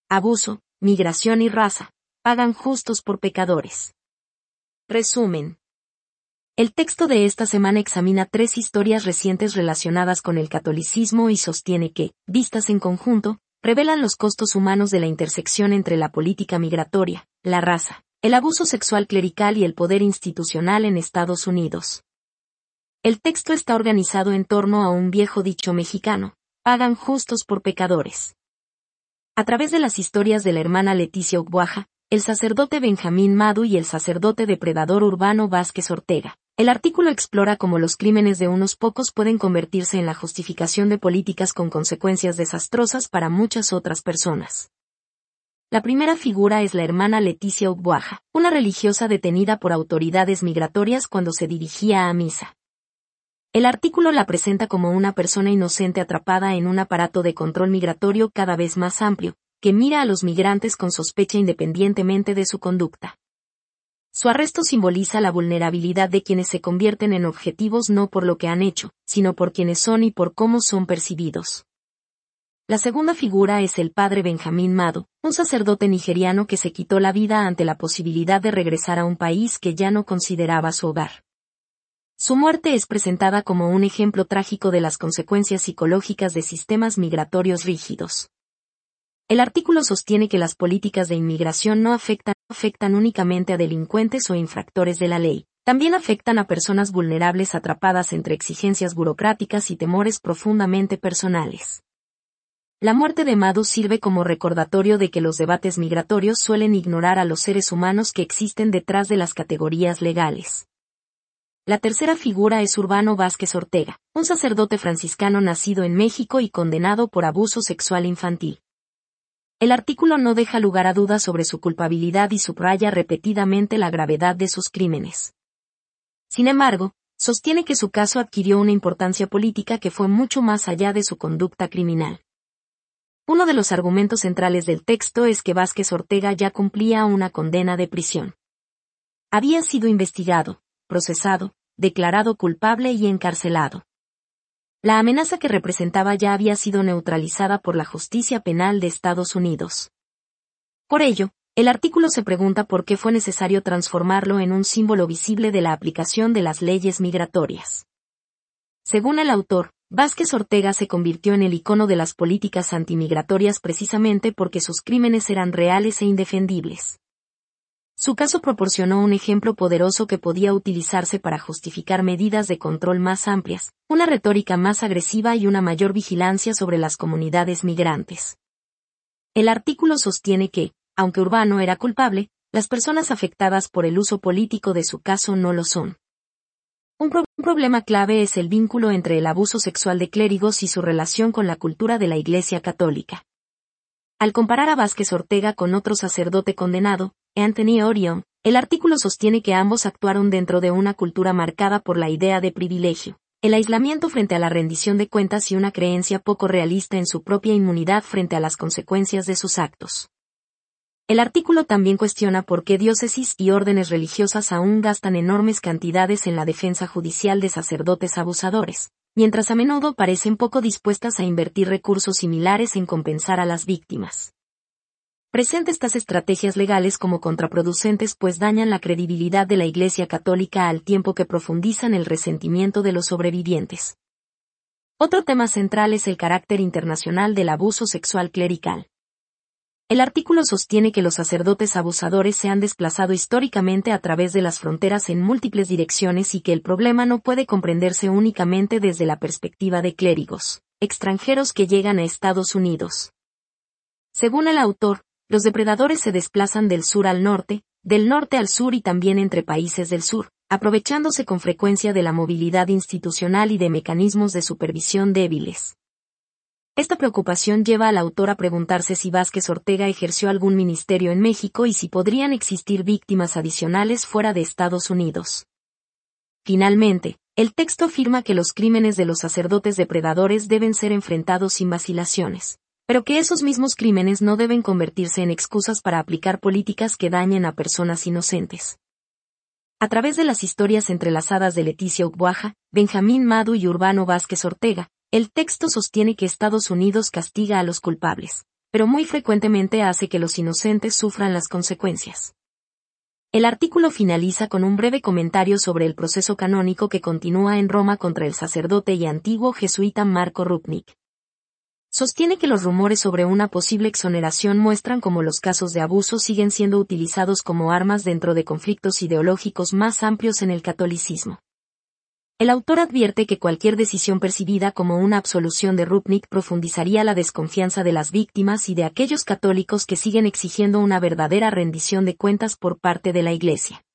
Abuso, migración y raza, pagan justos por pecadores. Resumen. El texto de esta semana examina 3 historias recientes relacionadas con el catolicismo y sostiene que, vistas en conjunto, revelan los costos humanos de la intersección entre la política migratoria, la raza, el abuso sexual clerical y el poder institucional en Estados Unidos. El texto está organizado en torno a un viejo dicho mexicano: pagan justos por pecadores. A través de las historias de la hermana Leticia Ogbuaja, el sacerdote Benjamín Madu y el sacerdote depredador Urbano Vázquez Ortega, el artículo explora cómo los crímenes de unos pocos pueden convertirse en la justificación de políticas con consecuencias desastrosas para muchas otras personas. La primera figura es la hermana Leticia Ogbuaja, una religiosa detenida por autoridades migratorias cuando se dirigía a misa. El artículo la presenta como una persona inocente atrapada en un aparato de control migratorio cada vez más amplio, que mira a los migrantes con sospecha independientemente de su conducta. Su arresto simboliza la vulnerabilidad de quienes se convierten en objetivos no por lo que han hecho, sino por quienes son y por cómo son percibidos. La segunda figura es el padre Benjamín Madu, un sacerdote nigeriano que se quitó la vida ante la posibilidad de regresar a un país que ya no consideraba su hogar. Su muerte es presentada como un ejemplo trágico de las consecuencias psicológicas de sistemas migratorios rígidos. El artículo sostiene que las políticas de inmigración no afectan únicamente a delincuentes o infractores de la ley, también afectan a personas vulnerables atrapadas entre exigencias burocráticas y temores profundamente personales. La muerte de Madu sirve como recordatorio de que los debates migratorios suelen ignorar a los seres humanos que existen detrás de las categorías legales. La tercera figura es Urbano Vázquez Ortega, un sacerdote franciscano nacido en México y condenado por abuso sexual infantil. El artículo no deja lugar a dudas sobre su culpabilidad y subraya repetidamente la gravedad de sus crímenes. Sin embargo, sostiene que su caso adquirió una importancia política que fue mucho más allá de su conducta criminal. Uno de los argumentos centrales del texto es que Vázquez Ortega ya cumplía una condena de prisión. Había sido investigado, procesado, declarado culpable y encarcelado. La amenaza que representaba ya había sido neutralizada por la justicia penal de Estados Unidos. Por ello, el artículo se pregunta por qué fue necesario transformarlo en un símbolo visible de la aplicación de las leyes migratorias. Según el autor, Vázquez Ortega se convirtió en el icono de las políticas antimigratorias precisamente porque sus crímenes eran reales e indefendibles. Su caso proporcionó un ejemplo poderoso que podía utilizarse para justificar medidas de control más amplias, una retórica más agresiva y una mayor vigilancia sobre las comunidades migrantes. El artículo sostiene que, aunque Urbano era culpable, las personas afectadas por el uso político de su caso no lo son. Un problema clave es el vínculo entre el abuso sexual de clérigos y su relación con la cultura de la Iglesia Católica. Al comparar a Vázquez Ortega con otro sacerdote condenado, Anthony Orion, el artículo sostiene que ambos actuaron dentro de una cultura marcada por la idea de privilegio, el aislamiento frente a la rendición de cuentas y una creencia poco realista en su propia inmunidad frente a las consecuencias de sus actos. El artículo también cuestiona por qué diócesis y órdenes religiosas aún gastan enormes cantidades en la defensa judicial de sacerdotes abusadores, mientras a menudo parecen poco dispuestas a invertir recursos similares en compensar a las víctimas. Presenta estas estrategias legales como contraproducentes pues dañan la credibilidad de la Iglesia Católica al tiempo que profundizan el resentimiento de los sobrevivientes. Otro tema central es el carácter internacional del abuso sexual clerical. El artículo sostiene que los sacerdotes abusadores se han desplazado históricamente a través de las fronteras en múltiples direcciones y que el problema no puede comprenderse únicamente desde la perspectiva de clérigos extranjeros que llegan a Estados Unidos. Según el autor, los depredadores se desplazan del sur al norte, del norte al sur y también entre países del sur, aprovechándose con frecuencia de la movilidad institucional y de mecanismos de supervisión débiles. Esta preocupación lleva al autor a preguntarse si Vázquez Ortega ejerció algún ministerio en México y si podrían existir víctimas adicionales fuera de Estados Unidos. Finalmente, el texto afirma que los crímenes de los sacerdotes depredadores deben ser enfrentados sin vacilaciones, pero que esos mismos crímenes no deben convertirse en excusas para aplicar políticas que dañen a personas inocentes. A través de las historias entrelazadas de Leticia Ogbuaja, Benjamín Madu y Urbano Vázquez Ortega, el texto sostiene que Estados Unidos castiga a los culpables, pero muy frecuentemente hace que los inocentes sufran las consecuencias. El artículo finaliza con un breve comentario sobre el proceso canónico que continúa en Roma contra el sacerdote y antiguo jesuita Marco Rupnik. Sostiene que los rumores sobre una posible exoneración muestran cómo los casos de abuso siguen siendo utilizados como armas dentro de conflictos ideológicos más amplios en el catolicismo. El autor advierte que cualquier decisión percibida como una absolución de Rupnik profundizaría la desconfianza de las víctimas y de aquellos católicos que siguen exigiendo una verdadera rendición de cuentas por parte de la Iglesia.